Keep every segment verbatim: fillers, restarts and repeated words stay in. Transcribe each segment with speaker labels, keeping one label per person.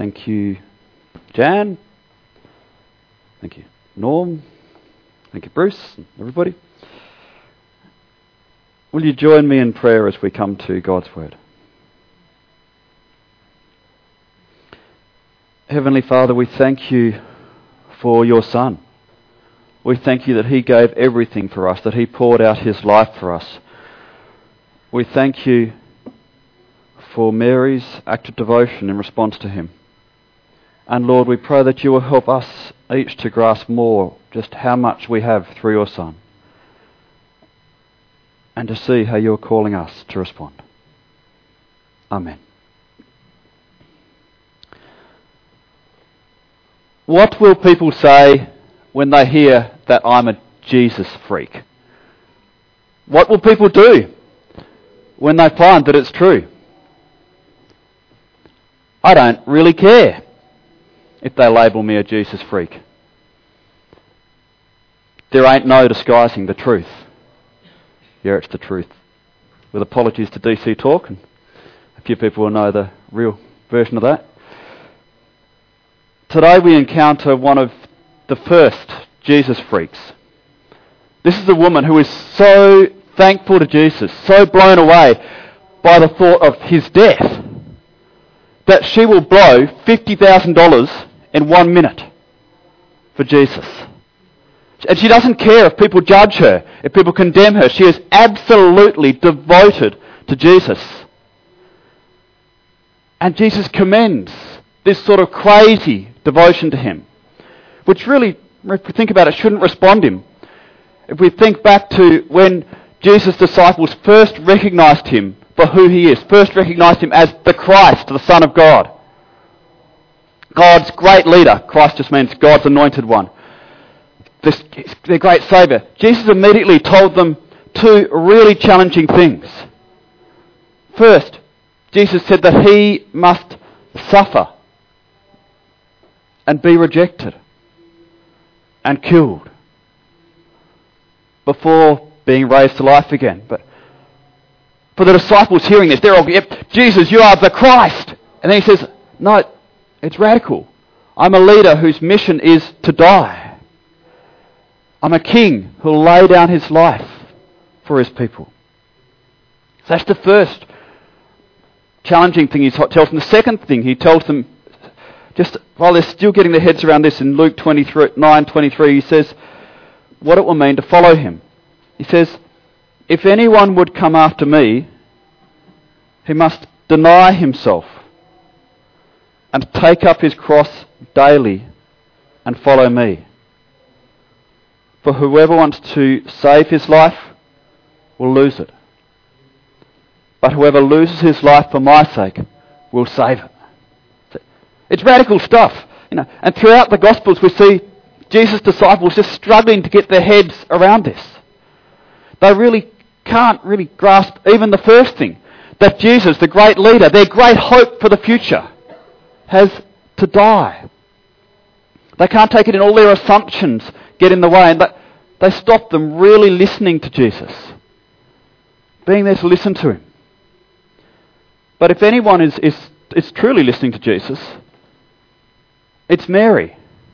Speaker 1: Thank you, Jan. Thank you, Norm. Thank you, Bruce, and everybody. Will you join me in prayer as we come to God's Word? Heavenly Father, we thank you for your Son. We thank you that he gave everything for us, that he poured out his life for us. We thank you for Mary's act of devotion in response to him. And Lord, we pray that you will help us each to grasp more just how much we have through your Son, and to see how you're calling us to respond. Amen. What will people say when they hear that I'm a Jesus freak? What will people do when they find that it's true? I don't really care if they label me a Jesus freak. There ain't no disguising the truth. Yeah, it's the truth. With apologies to D C Talk, and a few people will know the real version of that. Today we encounter one of the first Jesus freaks. This is a woman who is so thankful to Jesus, so blown away by the thought of his death, that she will blow fifty thousand dollars in one minute for Jesus. And she doesn't care if people judge her, if people condemn her. She is absolutely devoted to Jesus. And Jesus commends this sort of crazy devotion to him, which really, if we think about it, shouldn't respond him. If we think back to when Jesus' disciples first recognised him for who he is, first recognised him as the Christ, the Son of God, God's great leader. Christ just means God's anointed one, this, their great Saviour. Jesus immediately told them two really challenging things. First, Jesus said that he must suffer and be rejected and killed before being raised to life again. But for the disciples hearing this, they're all, yep, Jesus, you are the Christ. And then he says, no, it's radical. I'm a leader whose mission is to die. I'm a king who'll lay down his life for his people. So that's the first challenging thing he tells them. The second thing he tells them, just while they're still getting their heads around this, in Luke nine twenty-three, he says what it will mean to follow him. He says, if anyone would come after me, he must deny himself and take up his cross daily and follow me. For whoever wants to save his life will lose it. But whoever loses his life for my sake will save it. It's radical stuff. You know, and throughout the Gospels we see Jesus' disciples just struggling to get their heads around this. They really can't really grasp even the first thing, that Jesus, the great leader, their great hope for the future, has to die. They can't take it in. All their assumptions get in the way, and they stop them really listening to Jesus, being there to listen to him. But if anyone is, is, is truly listening to Jesus, it's Mary.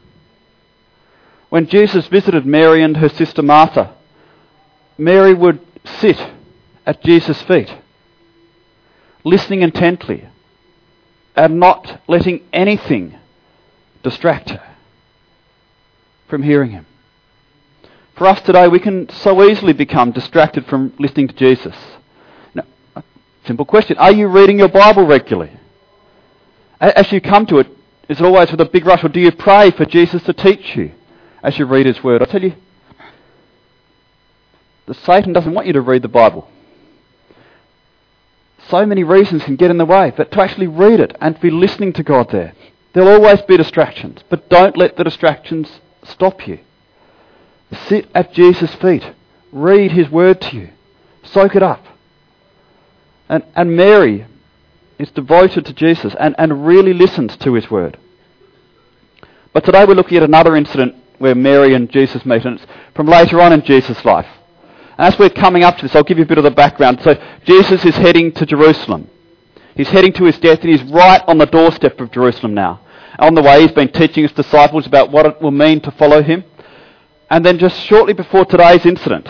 Speaker 1: When Jesus visited Mary and her sister Martha, Mary would sit at Jesus' feet, listening intently and not letting anything distract her from hearing him. For us today, we can so easily become distracted from listening to Jesus. Now, a simple question: are you reading your Bible regularly? As you come to it, is it always with a big rush, or do you pray for Jesus to teach you as you read his word? I tell you, the Satan doesn't want you to read the Bible. So many reasons can get in the way, but to actually read it and to be listening to God there. There'll always be distractions, but don't let the distractions stop you. Sit at Jesus' feet. Read his word to you. Soak it up. And, and Mary is devoted to Jesus and, and really listens to his word. But today we're looking at another incident where Mary and Jesus meet, and it's from later on in Jesus' life. And as we're coming up to this, I'll give you a bit of the background. So Jesus is heading to Jerusalem. He's heading to his death, and he's right on the doorstep of Jerusalem now. On the way, he's been teaching his disciples about what it will mean to follow him. And then just shortly before today's incident,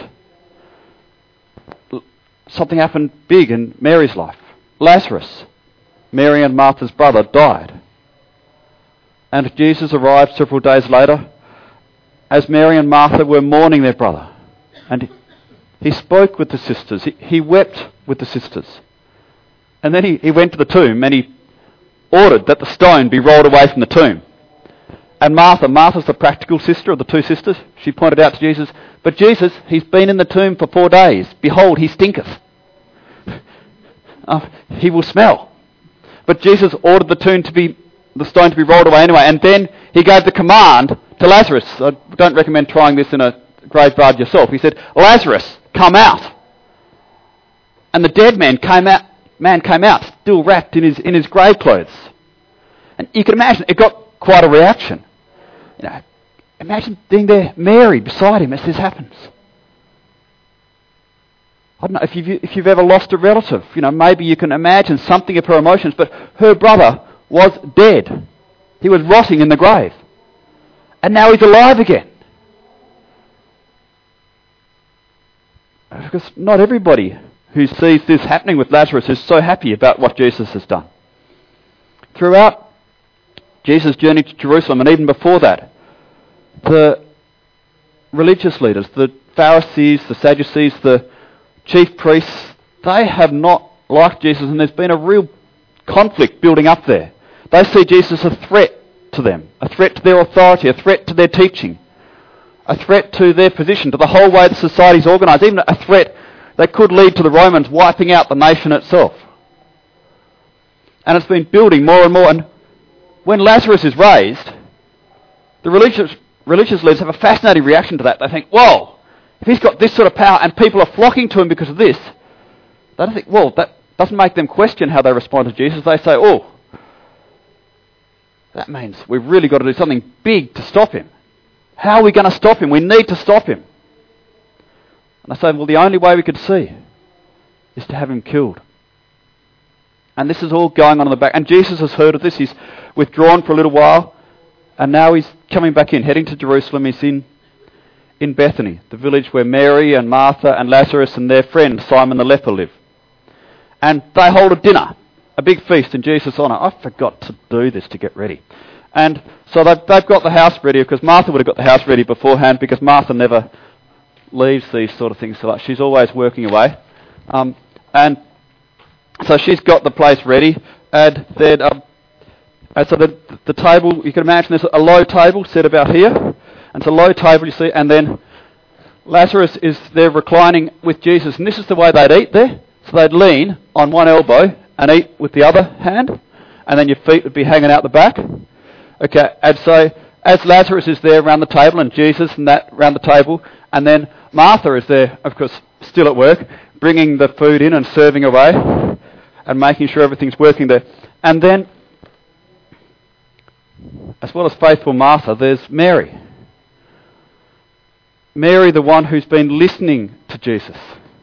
Speaker 1: something happened big in Mary's life. Lazarus, Mary and Martha's brother, died. And Jesus arrived several days later as Mary and Martha were mourning their brother. And he spoke with the sisters. He, he wept with the sisters. And then he, he went to the tomb and he ordered that the stone be rolled away from the tomb. And Martha, Martha's the practical sister of the two sisters, she pointed out to Jesus, but Jesus, he's been in the tomb for four days. Behold, he stinketh. Uh, he will smell. But Jesus ordered the tomb to be, the stone to be rolled away anyway. And then he gave the command to Lazarus. I don't recommend trying this in a graveyard yourself. He said, Lazarus, come out. And the dead man came out, man came out, still wrapped in his in his grave clothes. And you can imagine, it got quite a reaction. You know, imagine being there, Mary beside him as this happens. I don't know if you've, if you've ever lost a relative, you know, maybe you can imagine something of her emotions, but her brother was dead. He was rotting in the grave. And now he's alive again. Because not everybody who sees this happening with Lazarus is so happy about what Jesus has done. Throughout Jesus' journey to Jerusalem, and even before that, the religious leaders, the Pharisees, the Sadducees, the chief priests, they have not liked Jesus, and there's been a real conflict building up there. They see Jesus as a threat to them, a threat to their authority, a threat to their teaching, a threat to their position, to the whole way the society's organised, even a threat that could lead to the Romans wiping out the nation itself. And it's been building more and more, and when Lazarus is raised, the religious religious leaders have a fascinating reaction to that. They think, whoa, if he's got this sort of power and people are flocking to him because of this, they don't think, well, that doesn't make them question how they respond to Jesus. They say, oh, that means we've really got to do something big to stop him. How are we going to stop him? We need to stop him. And I say, well, the only way we could see is to have him killed. And this is all going on in the back. And Jesus has heard of this. He's withdrawn for a little while. And now he's coming back in, heading to Jerusalem. He's in, in Bethany, the village where Mary and Martha and Lazarus and their friend Simon the leper live. And they hold a dinner, a big feast in Jesus' honour. I forgot to do this to get ready. And so they've, they've got the house ready, because Martha would have got the house ready beforehand, because Martha never leaves these sort of things. So she's always working away. Um, and so she's got the place ready. And then... Um, And so the, the table, you can imagine there's a low table set about here. And it's a low table, you see, and then Lazarus is there reclining with Jesus. And this is the way they'd eat there. So they'd lean on one elbow and eat with the other hand. And then your feet would be hanging out the back. Okay, and so as Lazarus is there around the table, and Jesus and that around the table, and then Martha is there, of course, still at work, bringing the food in and serving away and making sure everything's working there. And then, as well as faithful Martha, there's Mary. Mary, the one who's been listening to Jesus.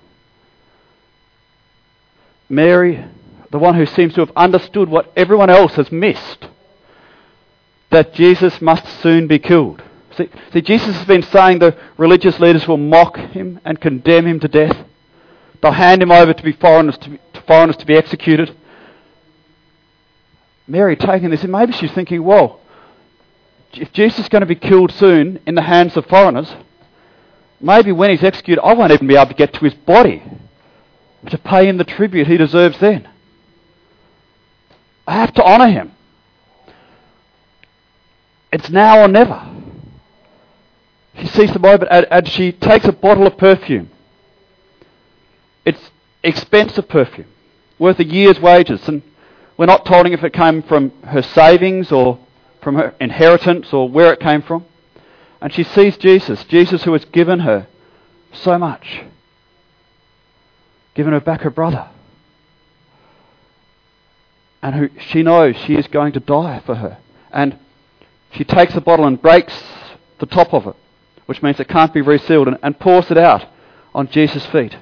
Speaker 1: Mary, the one who seems to have understood what everyone else has missed, that Jesus must soon be killed. See, see, Jesus has been saying the religious leaders will mock him and condemn him to death. They'll hand him over to be foreigners to, be, to foreigners to be executed. Mary taking this, and maybe she's thinking, whoa, if Jesus is going to be killed soon in the hands of foreigners, maybe when he's executed, I won't even be able to get to his body to pay him the tribute he deserves then. I have to honour him. It's now or never. She sees the moment, and, and she takes a bottle of perfume. It's expensive perfume, worth a year's wages, and we're not told if it came from her savings or from her inheritance or where it came from. And she sees Jesus, Jesus who has given her so much, given her back her brother, and who she knows she is going to die for her. And she takes the bottle and breaks the top of it, which means it can't be resealed, and, and pours it out on Jesus' feet.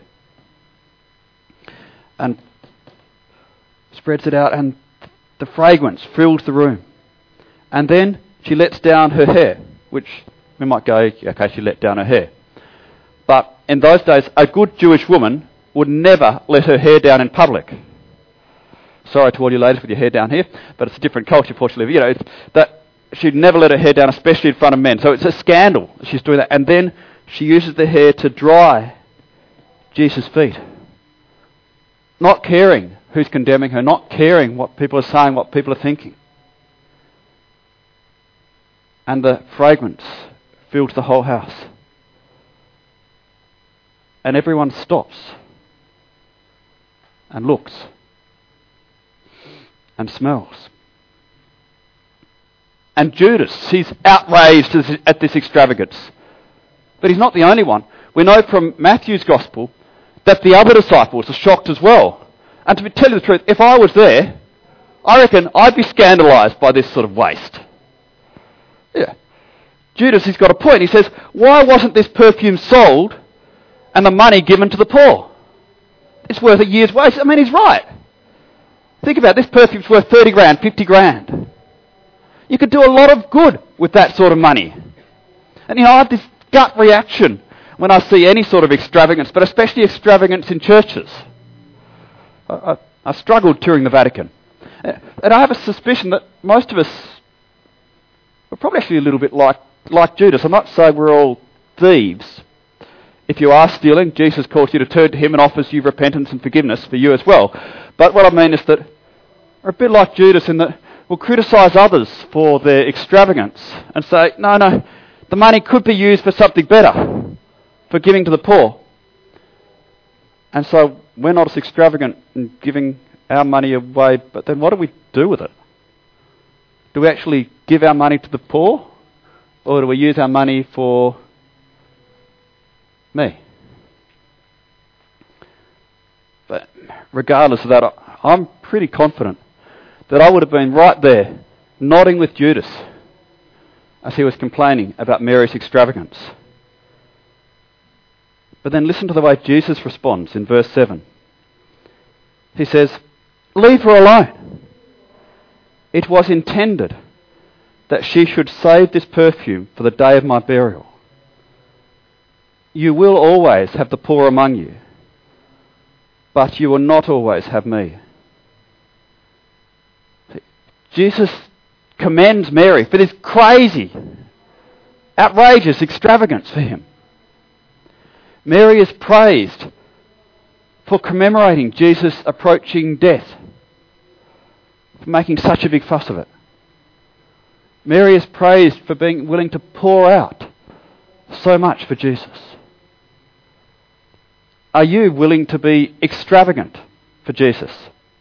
Speaker 1: And spreads it out, and the fragrance fills the room. And then she lets down her hair, which we might go, okay, she let down her hair. But in those days, a good Jewish woman would never let her hair down in public. Sorry to all you ladies with your hair down here, but it's a different culture, fortunately. You know, it's that she'd never let her hair down, especially in front of men. So it's a scandal she's doing that. And then she uses the hair to dry Jesus' feet. Not caring who's condemning her, not caring what people are saying, what people are thinking. And the fragrance fills the whole house. And everyone stops and looks and smells. And Judas, he's outraged at this extravagance. But he's not the only one. We know from Matthew's Gospel that the other disciples are shocked as well. And to tell you the truth, if I was there, I reckon I'd be scandalised by this sort of waste. Yeah. Judas, he's got a point. He says, why wasn't this perfume sold and the money given to the poor? It's worth a year's waste. I mean, he's right. Think about it. This perfume's worth thirty grand, fifty grand. You could do a lot of good with that sort of money. And, you know, I have this gut reaction when I see any sort of extravagance, but especially extravagance in churches. I, I, I struggled touring the Vatican. And I have a suspicion that most of us are probably actually a little bit like, like Judas. I'm not saying we're all thieves. If you are stealing, Jesus calls you to turn to him and offers you repentance and forgiveness for you as well. But what I mean is that we're a bit like Judas in that we'll criticise others for their extravagance and say, no, no, the money could be used for something better, for giving to the poor. And so we're not as extravagant in giving our money away, but then what do we do with it? Do we actually give our money to the poor, or do we use our money for me? But regardless of that, I'm pretty confident that I would have been right there, nodding with Judas as he was complaining about Mary's extravagance. But then listen to the way Jesus responds in verse seven. He says, leave her alone. It was intended that she should save this perfume for the day of my burial. You will always have the poor among you, but you will not always have me. Jesus commends Mary for this crazy, outrageous extravagance for him. Mary is praised for commemorating Jesus' approaching death, for making such a big fuss of it. Mary is praised for being willing to pour out so much for Jesus. Are you willing to be extravagant for Jesus?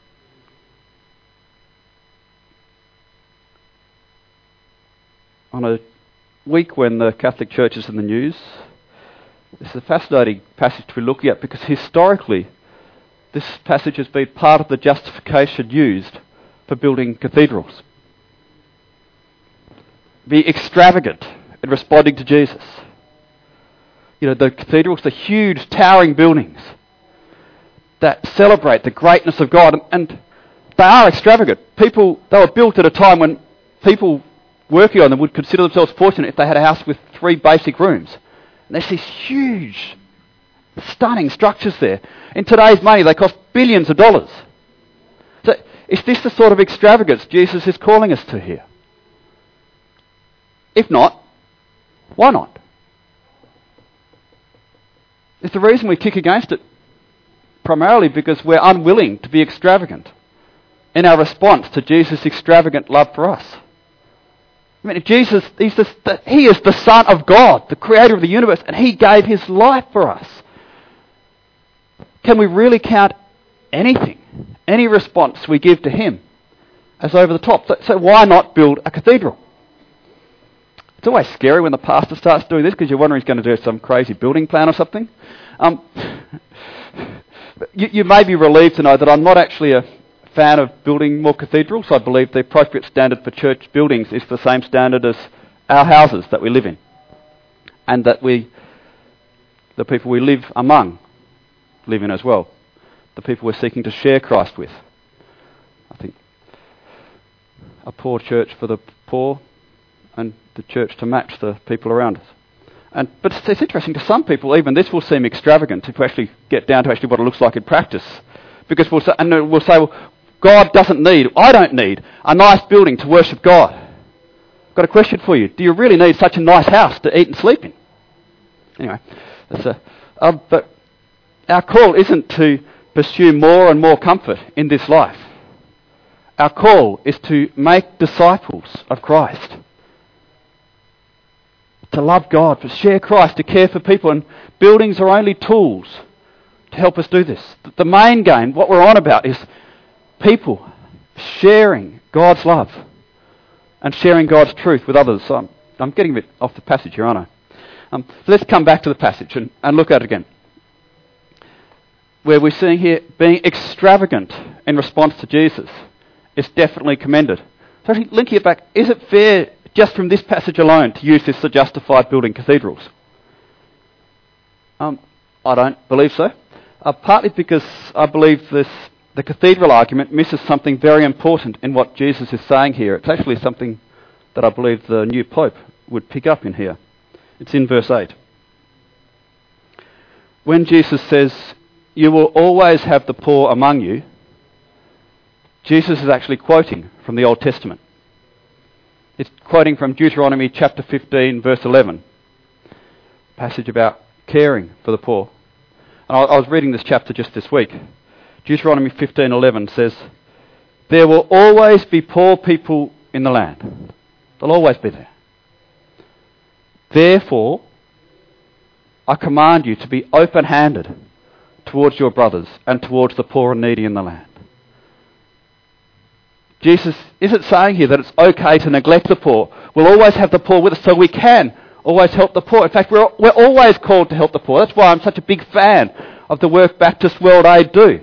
Speaker 1: On a week when the Catholic Church is in the news, this is a fascinating passage to be looking at because historically this passage has been part of the justification used for building cathedrals. Be extravagant in responding to Jesus. You know, the cathedrals are huge, towering buildings that celebrate the greatness of God, and, and they are extravagant. People, they were built at a time when people working on them would consider themselves fortunate if they had a house with three basic rooms. And there's these huge, stunning structures there. In today's money, they cost billions of dollars. So is this the sort of extravagance Jesus is calling us to here? If not, why not? It's the reason we kick against it primarily because we're unwilling to be extravagant in our response to Jesus' extravagant love for us. I mean, Jesus, he's the, the, he is the Son of God, the creator of the universe, and he gave his life for us. Can we really count anything, any response we give to him as over the top? So, so why not build a cathedral? It's always scary when the pastor starts doing this because you're wondering he's going to do some crazy building plan or something. Um, you, you may be relieved to know that I'm not actually a fan of building more cathedrals. I believe the appropriate standard for church buildings is the same standard as our houses that we live in, and that we, the people we live among, live in as well. The people we're seeking to share Christ with. I think a poor church for the poor and the church to match the people around us. And, but it's, it's interesting, to some people even this will seem extravagant if we actually get down to actually what it looks like in practice. Because we'll say, and we'll say, well, God doesn't need, I don't need a nice building to worship God. I've got a question for you. Do you really need such a nice house to eat and sleep in? Anyway, that's a, uh, but our call isn't to pursue more and more comfort in this life. Our call is to make disciples of Christ. To love God, to share Christ, to care for people. And buildings are only tools to help us do this. The main game, what we're on about, is people sharing God's love and sharing God's truth with others. So I'm, I'm getting a bit off the passage here, aren't I? Um, so let's come back to the passage and, and look at it again. Where we're seeing here being extravagant in response to Jesus is definitely commended. So actually, linking it back, is it fair just from this passage alone to use this to justify building cathedrals? Um, I don't believe so. Uh, partly because I believe this, the cathedral argument misses something very important in what Jesus is saying here. It's actually something that I believe the new Pope would pick up in here. It's in verse eight. When Jesus says, "You will always have the poor among you," Jesus is actually quoting from the Old Testament. It's quoting from Deuteronomy chapter fifteen, verse eleven, a passage about caring for the poor. And I, I was reading this chapter just this week. Deuteronomy fifteen eleven says, "There will always be poor people in the land." They'll always be there. "Therefore, I command you to be open-handed towards your brothers and towards the poor and needy in the land." Jesus isn't saying here that it's okay to neglect the poor. We'll always have the poor with us, so we can always help the poor. In fact, we're, we're always called to help the poor. That's why I'm such a big fan of the work Baptist World Aid do.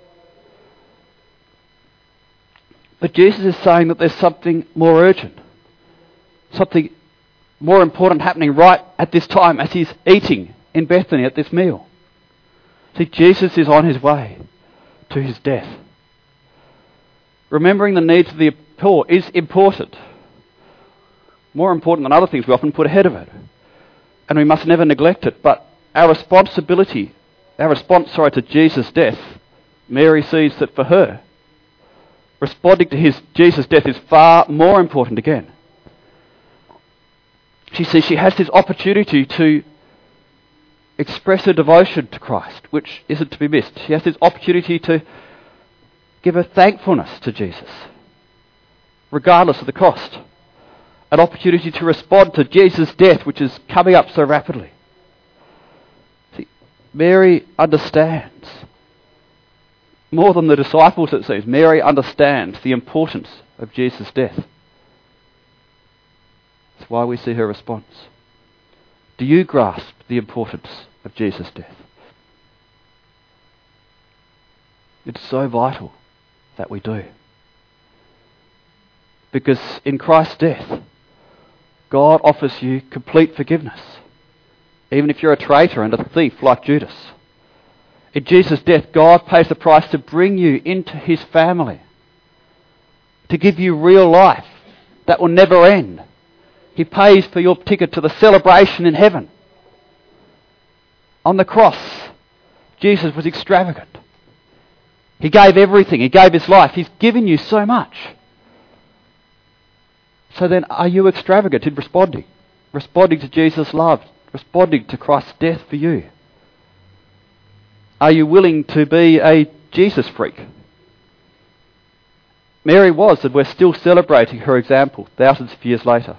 Speaker 1: But Jesus is saying that there's something more urgent, something more important happening right at this time as he's eating in Bethany at this meal. See, Jesus is on his way to his death. Remembering the needs of the poor is important. More important than other things we often put ahead of it. And we must never neglect it. But our responsibility, our response, sorry, to Jesus' death, Mary sees that for her, responding to his Jesus' death is far more important again. She sees she has this opportunity to express her devotion to Christ, which isn't to be missed. She has this opportunity to give her thankfulness to Jesus, regardless of the cost. An opportunity to respond to Jesus' death, which is coming up so rapidly. See, Mary understands, more than the disciples it seems, Mary understands the importance of Jesus' death. That's why we see her response. Do you grasp the importance of Jesus' death? It's so vital that we do. Because in Christ's death, God offers you complete forgiveness, even if you're a traitor and a thief like Judas. In Jesus' death, God pays the price to bring you into his family, to give you real life that will never end. He pays for your ticket to the celebration in heaven. On the cross, Jesus was extravagant. He gave everything. He gave his life. He's given you so much. So then, are you extravagant in responding? Responding to Jesus' love? Responding to Christ's death for you? Are you willing to be a Jesus freak? Mary was, and we're still celebrating her example thousands of years later.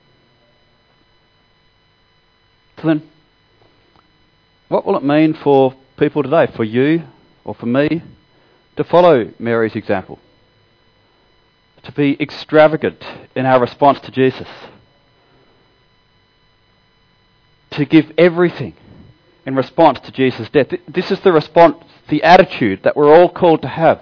Speaker 1: So then, what will it mean for people today, for you or for me, to follow Mary's example? To be extravagant in our response to Jesus. To give everything in response to Jesus' death. This is the response, the attitude that we're all called to have.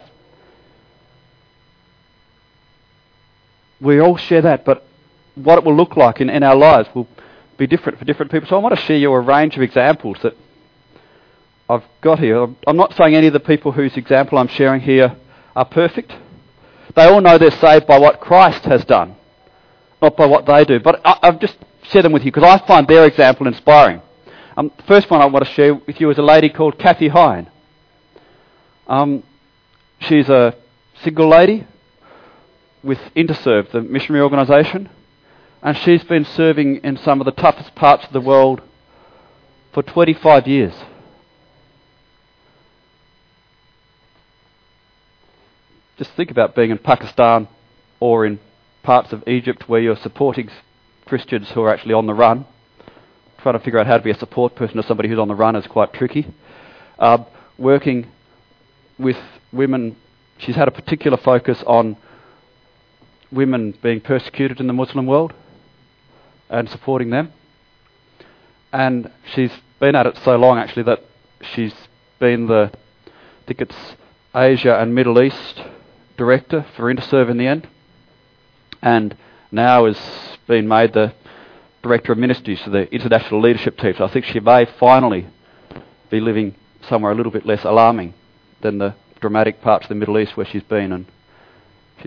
Speaker 1: We all share that, but what it will look like in, in our lives will be different for different people. So I want to share you a range of examples that I've got here. I'm not saying any of the people whose example I'm sharing here are perfect. They all know they're saved by what Christ has done, not by what they do. But I, I've just shared them with you because I find their example inspiring. Um, the first one I want to share with you is a lady called Kathy Hine. Um, she's a single lady with Interserve, the missionary organisation, and she's been serving in some of the toughest parts of the world for twenty-five years. Just think about being in Pakistan or in parts of Egypt where you're supporting Christians who are actually on the run. Trying to figure out how to be a support person to somebody who's on the run is quite tricky. Uh, working with women, she's had a particular focus on women being persecuted in the Muslim world and supporting them. And she's been at it so long actually that she's been the, I think it's Asia and Middle East director for Interserve in the end, and now has been made the director of ministries for the international leadership team. So I think she may finally be living somewhere a little bit less alarming than the dramatic parts of the Middle East where she's been, and she's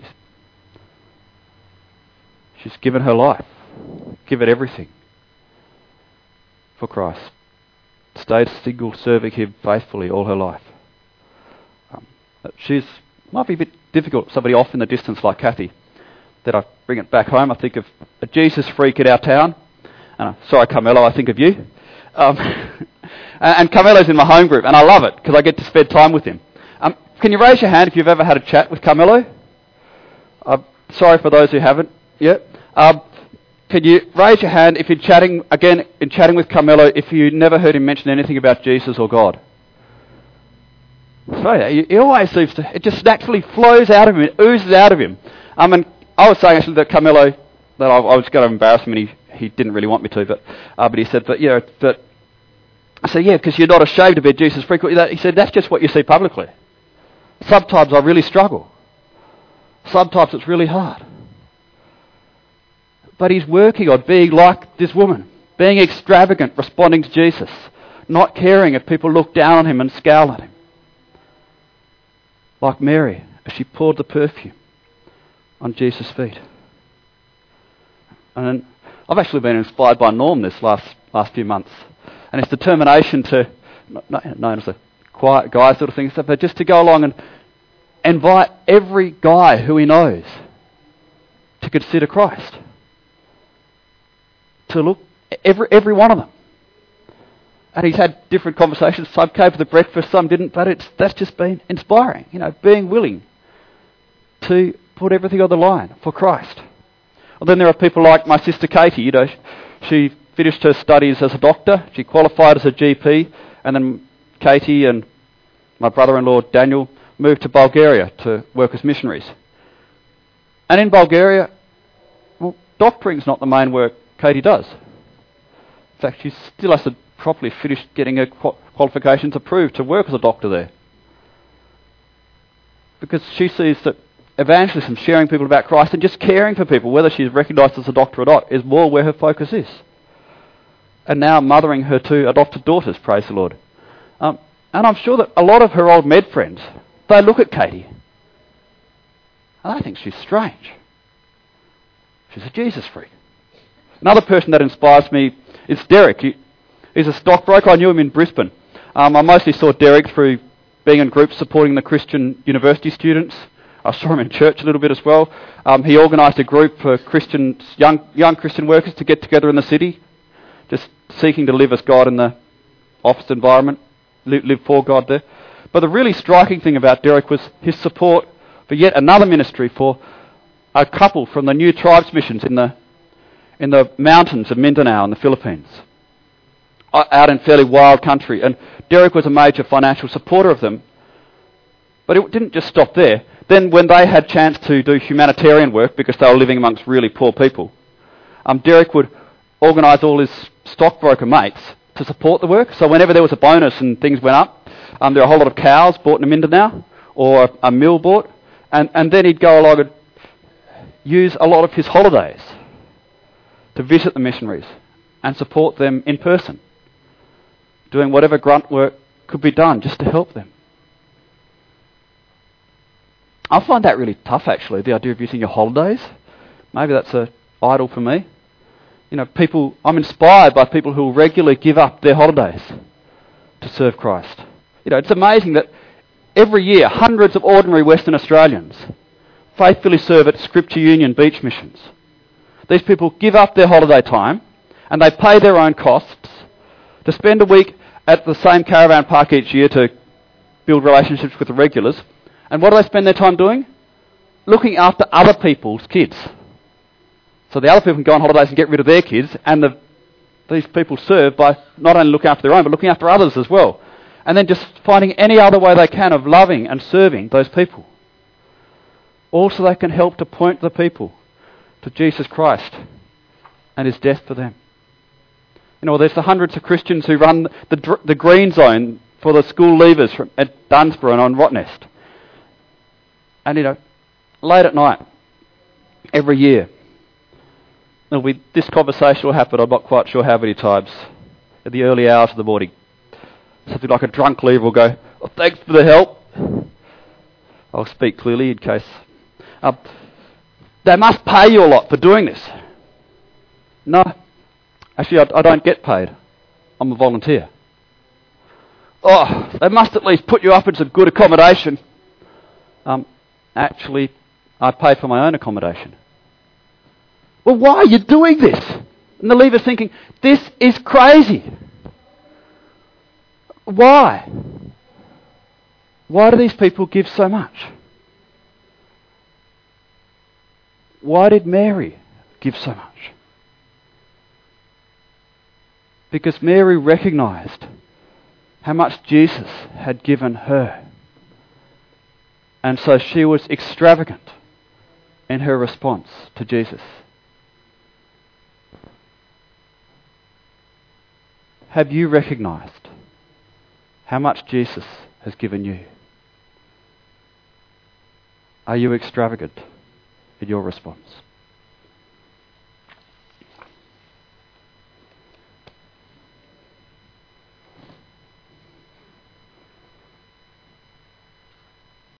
Speaker 1: she's given her life, given everything for Christ. Stayed single, serving Him faithfully all her life. Um, she's might be a bit difficult, somebody off in the distance like Kathy. Then I bring it back home. I think of a Jesus freak in our town. Uh, sorry, Carmelo, I think of you. Um, and Carmelo's in my home group, and I love it because I get to spend time with him. Um, can you raise your hand if you've ever had a chat with Carmelo? Uh, sorry for those who haven't yet. Um, can you raise your hand if you're chatting, again, in chatting with Carmelo, if you never heard him mention anything about Jesus or God? So yeah, he always seems to, it just naturally flows out of him, it oozes out of him. Um, and I was saying actually that Carmelo, that I, I was going to embarrass him, and he, he didn't really want me to, but uh, but he said, but yeah, but I said, yeah, because you're not ashamed of it, Jesus frequently. That, he said, that's just what you see publicly. Sometimes I really struggle. Sometimes it's really hard. But he's working on being like this woman, being extravagant, responding to Jesus, not caring if people look down on him and scowl at him. Like Mary, as she poured the perfume on Jesus' feet. And then I've actually been inspired by Norm this last last few months, and his determination to, not known as a quiet guy sort of thing, but just to go along and invite every guy who he knows to consider Christ. To look, every every one of them. And he's had different conversations. Some came for the breakfast, some didn't, but it's that's just been inspiring, you know, being willing to put everything on the line for Christ. Well, then there are people like my sister Katie, you know, she finished her studies as a doctor, she qualified as a G P, and then Katie and my brother-in-law Daniel moved to Bulgaria to work as missionaries. And in Bulgaria, well, doctoring's not the main work Katie does. In fact, she still has to properly finish getting her qualifications approved to work as a doctor there. Because she sees that evangelism, sharing people about Christ and just caring for people, whether she's recognised as a doctor or not, is more where her focus is. And now mothering her two adopted daughters, praise the Lord. Um, and I'm sure that a lot of her old med friends, they look at Katie and they think she's strange. She's a Jesus freak. Another person that inspires me is Derek. He, he's a stockbroker. I knew him in Brisbane. Um, I mostly saw Derek through being in groups supporting the Christian university students. I saw him in church a little bit as well. Um, he organised a group for Christians, young young Christian workers to get together in the city, just seeking to live as God in the office environment, live, live for God there. But the really striking thing about Derek was his support for yet another ministry for a couple from the New Tribes missions in the in the mountains of Mindanao in the Philippines, out in fairly wild country. And Derek was a major financial supporter of them. But it didn't just stop there. Then when they had chance to do humanitarian work, because they were living amongst really poor people, um, Derek would organise all his stockbroker mates to support the work. So whenever there was a bonus and things went up, um, there were a whole lot of cows bought in Mindanao, or a, a mill bought, and, and then he'd go along and use a lot of his holidays to visit the missionaries and support them in person, doing whatever grunt work could be done just to help them. I find that really tough, actually, the idea of using your holidays. Maybe that's a idol for me. You know, people, I'm inspired by people who will regularly give up their holidays to serve Christ. You know, it's amazing that every year hundreds of ordinary Western Australians faithfully serve at Scripture Union beach missions. These people give up their holiday time and they pay their own costs to spend a week at the same caravan park each year to build relationships with the regulars. And what do they spend their time doing? Looking after other people's kids. So the other people can go on holidays and get rid of their kids, and the, these people serve by not only looking after their own, but looking after others as well. And then just finding any other way they can of loving and serving those people. Also, they can help to point the people to Jesus Christ and his death for them. You know, there's the hundreds of Christians who run the, the green zone for the school leavers from, at Dunsborough and on Rottnest. And, you know, late at night, every year, there'll be, this conversation will happen, I'm not quite sure how many times, at the early hours of the morning. Something like a drunk leaver will go, oh, thanks for the help. I'll speak clearly in case. Um, they must pay you a lot for doing this. No. Actually, I, I don't get paid. I'm a volunteer. Oh, they must at least put you up in some good accommodation. Um, actually, I pay for my own accommodation. Well, why are you doing this? And the leaver's thinking, this is crazy. Why? Why do these people give so much? Why did Mary give so much? Because Mary recognised how much Jesus had given her. And so she was extravagant in her response to Jesus. Have you recognised how much Jesus has given you? Are you extravagant in your response?